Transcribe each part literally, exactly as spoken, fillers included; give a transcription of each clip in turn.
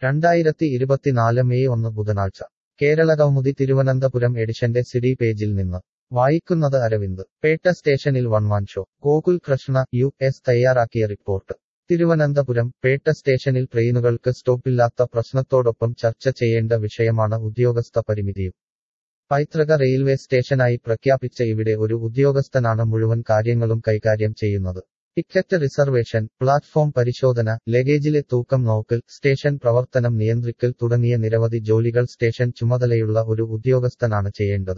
രണ്ടായിരത്തി ഇരുപത്തിനാല് മെയ് ഒന്ന് ബുധനാഴ്ച കേരളകൗമുദി തിരുവനന്തപുരം എഡിഷന്റെ സിഡി പേജിൽ നിന്ന് വായിക്കുന്നത് അരവിന്ദ്. പേട്ട സ്റ്റേഷനിൽ one man show. Gokul Krishna U S തയ്യാറാക്കിയ റിപ്പോർട്ട്. തിരുവനന്തപുരം. പേട്ട സ്റ്റേഷനിൽ ട്രെയിനുകൾക്ക് സ്റ്റോപ്പില്ലാത്ത പ്രശ്നത്തോടൊപ്പം ചർച്ച ചെയ്യേണ്ട വിഷയമാണ് ഉദ്യോഗസ്ഥ പരിമിതിയും. പൈതൃക റെയിൽവേ സ്റ്റേഷനായി പ്രഖ്യാപിച്ച ഇവിടെ ഒരു ഉദ്യോഗസ്ഥനാണ് മുഴുവൻ കാര്യങ്ങളും കൈകാര്യം ചെയ്യുന്നത്. ടിക്കറ്റ് റിസർവേഷൻ, പ്ലാറ്റ്ഫോം പരിശോധന, ലഗേജിലെ തൂക്കം നോക്കൽ, സ്റ്റേഷൻ പ്രവർത്തനം നിയന്ത്രിക്കൽ തുടങ്ങിയ നിരവധി ജോലികൾ സ്റ്റേഷൻ ചുമതലയുള്ള ഒരു ഉദ്യോഗസ്ഥനാണ് ചെയ്യേണ്ടത്.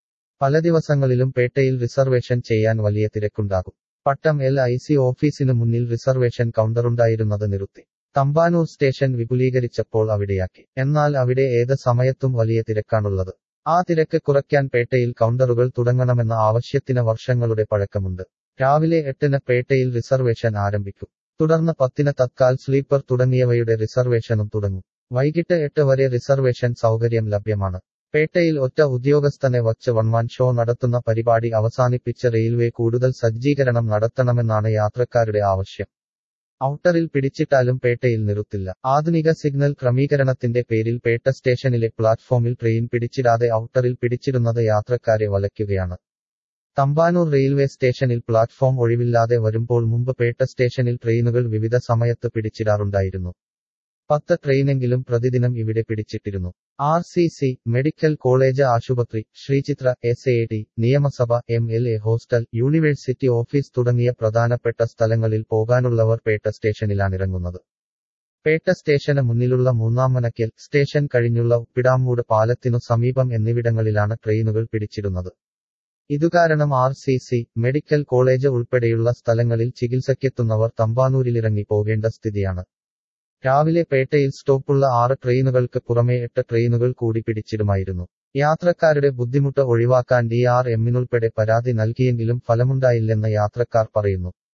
പല ദിവസങ്ങളിലും പേട്ടയിൽ റിസർവേഷൻ ചെയ്യാൻ വലിയ തിരക്കുണ്ടാകും. പട്ടം എൽ ഐ സി ഓഫീസിനു മുന്നിൽ റിസർവേഷൻ കൗണ്ടറുണ്ടായിരുന്നത് നിർത്തി. തമ്പാനൂർ സ്റ്റേഷൻ വിപുലീകരിച്ചപ്പോൾ അവിടെയാക്കി. എന്നാൽ അവിടെ ഏത് സമയത്തും വലിയ തിരക്കാണുള്ളത്. ആ തിരക്ക് കുറയ്ക്കാൻ പേട്ടയിൽ കൗണ്ടറുകൾ തുടങ്ങണമെന്ന ആവശ്യത്തിന് വർഷങ്ങളുടെ പഴക്കമുണ്ട്. രാവിലെ എട്ടിന് പേട്ടയിൽ റിസർവേഷൻ ആരംഭിക്കും. തുടർന്ന് പത്തിന് തത്കാൽ, സ്ലീപ്പർ തുടങ്ങിയവയുടെ റിസർവേഷനും തുടങ്ങും. വൈകിട്ട് എട്ട് വരെ റിസർവേഷൻ സൗകര്യം ലഭ്യമാണ്. പേട്ടയിൽ ഒറ്റ ഉദ്യോഗസ്ഥനെ വച്ച് വൺമാൻ ഷോ നടത്തുന്ന പരിപാടി അവസാനിപ്പിച്ച് റെയിൽവേ കൂടുതൽ സജ്ജീകരണം നടത്തണമെന്നാണ് യാത്രക്കാരുടെ ആവശ്യം. ഔട്ടറിൽ പിടിച്ചിട്ടാലും പേട്ടയിൽ നിർത്തില്ല. ആധുനിക സിഗ്നൽ ക്രമീകരണത്തിന്റെ പേരിൽ പേട്ട സ്റ്റേഷനിലെ പ്ലാറ്റ്ഫോമിൽ ട്രെയിൻ പിടിച്ചിടാതെ ഔട്ടറിൽ പിടിച്ചിടുന്നത് യാത്രക്കാരെ വലയ്ക്കുകയാണ്. തമ്പാനൂർ റെയിൽവേ സ്റ്റേഷനിൽ പ്ലാറ്റ്ഫോം ഒഴിവില്ലാതെ വരുമ്പോൾ മുമ്പ് പേട്ട സ്റ്റേഷനിൽ ട്രെയിനുകൾ വിവിധ സമയത്ത് പിടിച്ചിടാറുണ്ടായിരുന്നു. പത്ത് ട്രെയിനെങ്കിലും പ്രതിദിനം ഇവിടെ പിടിച്ചിട്ടിരുന്നു. R C C, medical college ആശുപത്രി, ശ്രീചിത്ര, എസ് എ ടി, നിയമസഭ, M L A hostel, university office തുടങ്ങിയ പ്രധാനപ്പെട്ട സ്ഥലങ്ങളിൽ പോകാനുള്ളവർ പേട്ട സ്റ്റേഷനിലാണിറങ്ങുന്നത്. പേട്ട സ്റ്റേഷന് മുന്നിലുള്ള മൂന്നാമനക്കൽ, സ്റ്റേഷൻ കഴിഞ്ഞുള്ള ഉപ്പിടാമൂട് പാലത്തിനു സമീപം എന്നിവിടങ്ങളിലാണ് ട്രെയിനുകൾ പിടിച്ചിടുന്നത്. ഇതുകാരണം R C C, medical college ഉൾപ്പെടെയുള്ള സ്ഥലങ്ങളിൽ ചികിത്സയ്ക്കെത്തുന്നവർ തമ്പാനൂരിലിറങ്ങി പോകേണ്ട സ്ഥിതിയാണ്. രാവിലെ പേട്ടയിൽ സ്റ്റോപ്പുള്ള ആറ് ട്രെയിനുകൾക്ക് പുറമെ എട്ട് ട്രെയിനുകൾ കൂടി പിടിച്ചിടുമായിരുന്നു. യാത്രക്കാരുടെ ബുദ്ധിമുട്ട് ഒഴിവാക്കാൻ ഡി ആർ എമ്മിനുൾപ്പെടെ പരാതി നൽകിയെങ്കിലും ഫലമുണ്ടായില്ലെന്ന് യാത്രക്കാർ പറയുന്നു.